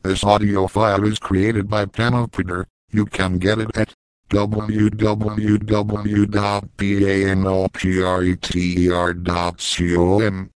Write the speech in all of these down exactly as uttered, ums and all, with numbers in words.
This audio file is created by Panopter. You can get it at w w w dot panopter dot com.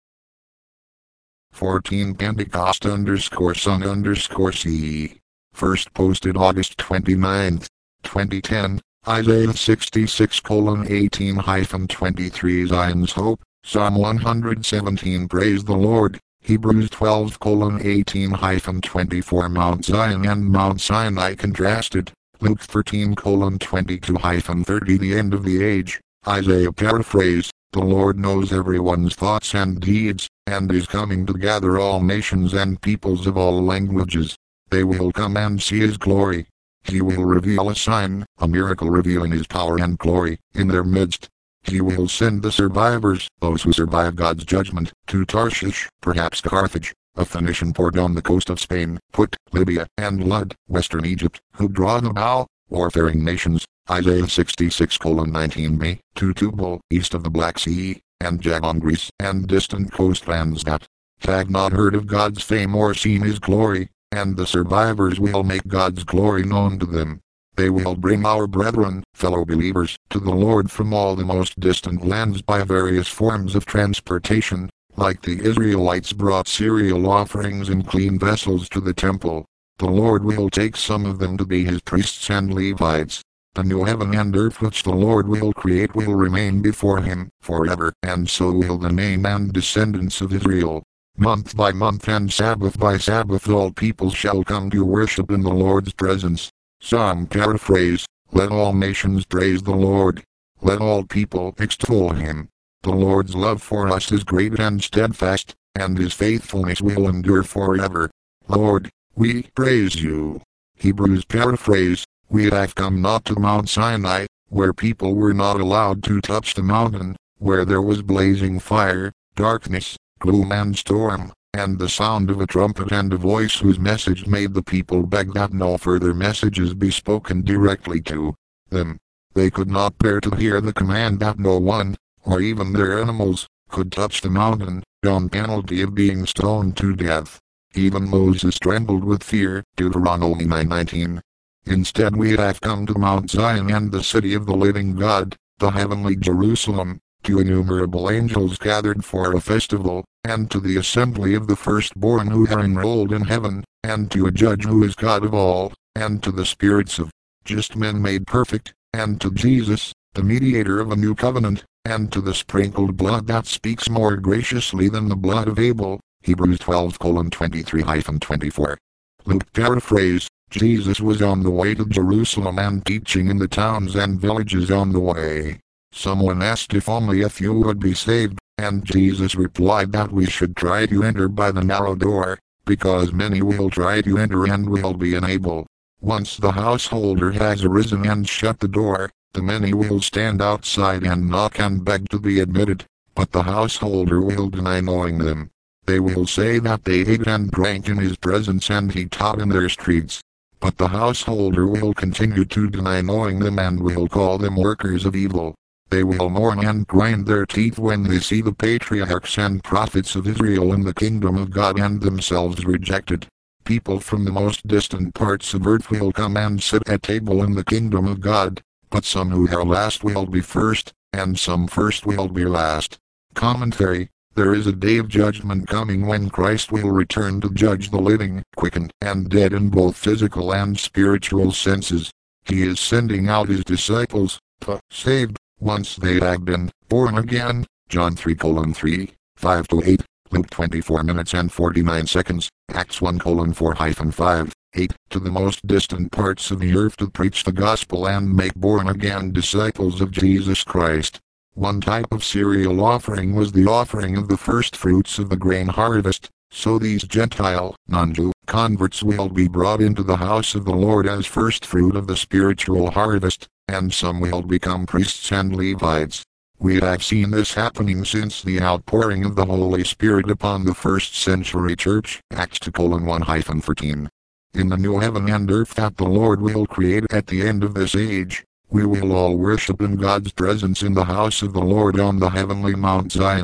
fourteen Pentecost underscore sun underscore C. First posted August twenty-ninth, twenty ten. Isaiah sixty-six colon eighteen hyphen twenty-three Zion's Hope. Psalm one seventeen Praise the Lord. Hebrews twelve colon eighteen hyphen twenty-four Mount Zion and Mount Sinai contrasted. Luke thirteen colon twenty-two hyphen thirty The end of the age. Isaiah paraphrase. The Lord knows everyone's thoughts and deeds, and is coming to gather all nations and peoples of all languages. They will come and see his glory. He will reveal a sign, a miracle revealing his power and glory, in their midst. He will send the survivors, those who survive God's judgment, to Tarshish, perhaps Carthage, a Phoenician port on the coast of Spain, Put, Libya, and Lud, western Egypt, who draw the bow, warfaring nations. Isaiah sixty-six colon nineteen May, to Tubal, east of the Black Sea, and Javan, Greece, and distant coastlands that have not heard of God's fame or seen his glory, and the survivors will make God's glory known to them. They will bring our brethren, fellow believers, to the Lord from all the most distant lands by various forms of transportation, like the Israelites brought cereal offerings in clean vessels to the temple. The Lord will take some of them to be his priests and Levites. The new heaven and earth which the Lord will create will remain before him forever, and so will the name and descendants of Israel. Month by month and Sabbath by Sabbath all people shall come to worship in the Lord's presence. Psalm paraphrase. Let all nations praise the Lord. Let all people extol him. The Lord's love for us is great and steadfast, and his faithfulness will endure forever. Lord, we praise you. Hebrews paraphrase. We have come not to Mount Sinai, where people were not allowed to touch the mountain, where there was blazing fire, darkness, gloom and storm, and the sound of a trumpet and a voice whose message made the people beg that no further messages be spoken directly to them. They could not bear to hear the command that no one, or even their animals, could touch the mountain, on penalty of being stoned to death. Even Moses trembled with fear, Deuteronomy nine nineteen. Instead we have come to Mount Zion and the city of the living God, the heavenly Jerusalem, to innumerable angels gathered for a festival, and to the assembly of the firstborn who are enrolled in heaven, and to a judge who is God of all, and to the spirits of just men made perfect, and to Jesus, the mediator of a new covenant, and to the sprinkled blood that speaks more graciously than the blood of Abel. Hebrews twelve colon twenty-three hyphen twenty-four. Luke paraphrase. Jesus was on the way to Jerusalem and teaching in the towns and villages on the way. Someone asked if only a few would be saved, and Jesus replied that we should try to enter by the narrow door, because many will try to enter and will be unable. Once the householder has arisen and shut the door, the many will stand outside and knock and beg to be admitted, but the householder will deny knowing them. They will say that they ate and drank in his presence and he taught in their streets. But the householder will continue to deny knowing them and will call them workers of evil. They will mourn and grind their teeth when they see the patriarchs and prophets of Israel in the kingdom of God and themselves rejected. People from the most distant parts of earth will come and sit at table in the kingdom of God, but some who are last will be first, and some first will be last. Commentary. There is a day of judgment coming when Christ will return to judge the living, quickened, and dead in both physical and spiritual senses. He is sending out his disciples, the saved, once they have been born again. John three colon three, five to eight, Luke twenty-four minutes and forty-nine seconds, Acts one colon four hyphen five, eight, to the most distant parts of the earth to preach the gospel and make born again disciples of Jesus Christ. One type of cereal offering was the offering of the first fruits of the grain harvest, so these Gentile, non-Jew, converts will be brought into the house of the Lord as first fruit of the spiritual harvest, and some will become priests and Levites. We have seen this happening since the outpouring of the Holy Spirit upon the first century church, Acts two colon one hyphen thirteen. In the new heaven and earth that the Lord will create at the end of this age, we will all worship in God's presence in the house of the Lord on the heavenly Mount Zion.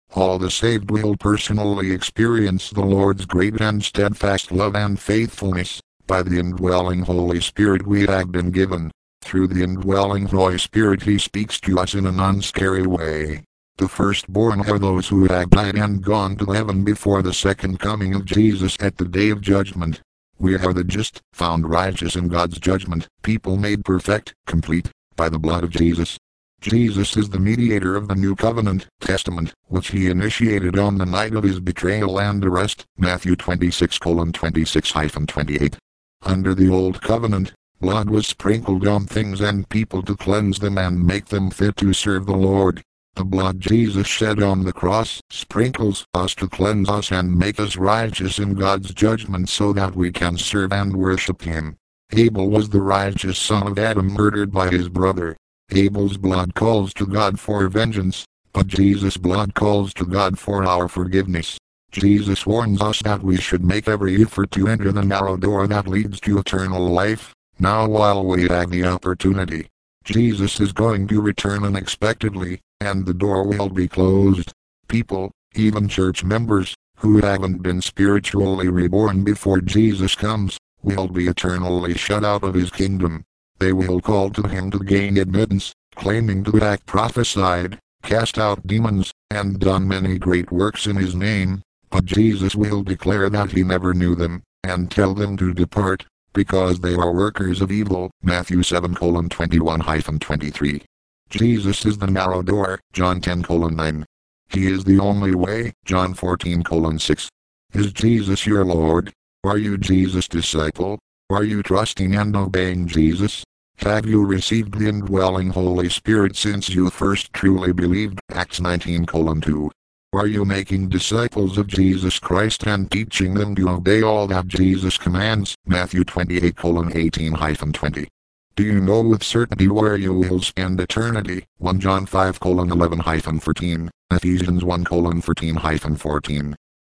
All the saved will personally experience the Lord's great and steadfast love and faithfulness, by the indwelling Holy Spirit we have been given. Through the indwelling Holy Spirit He speaks to us in an unscary way. The firstborn are those who have died and gone to heaven before the second coming of Jesus at the day of judgment. We are the just, found righteous in God's judgment, people made perfect, complete, by the blood of Jesus. Jesus is the mediator of the New Covenant, Testament, which He initiated on the night of His betrayal and arrest, Matthew twenty-six twenty-six to twenty-eight. Under the Old Covenant, blood was sprinkled on things and people to cleanse them and make them fit to serve the Lord. The blood Jesus shed on the cross sprinkles us to cleanse us and make us righteous in God's judgment so that we can serve and worship Him. Abel was the righteous son of Adam murdered by his brother. Abel's blood calls to God for vengeance, but Jesus' blood calls to God for our forgiveness. Jesus warns us that we should make every effort to enter the narrow door that leads to eternal life, now while we have the opportunity. Jesus is going to return unexpectedly, and the door will be closed. People, even church members, who haven't been spiritually reborn before Jesus comes, will be eternally shut out of His kingdom. They will call to Him to gain admittance, claiming to have prophesied, cast out demons, and done many great works in His name, but Jesus will declare that He never knew them, and tell them to depart, because they are workers of evil, Matthew seven twenty-one to twenty-three. Jesus is the narrow door, John ten nine. He is the only way, John fourteen six. Is Jesus your Lord? Are you Jesus' disciple? Are you trusting and obeying Jesus? Have you received the indwelling Holy Spirit since you first truly believed, Acts nineteen two? Are you making disciples of Jesus Christ and teaching them to obey all that Jesus commands, Matthew twenty-eight eighteen to twenty? Do you know with certainty where you will spend eternity, First John five eleven to fourteen, Ephesians one thirteen to fourteen?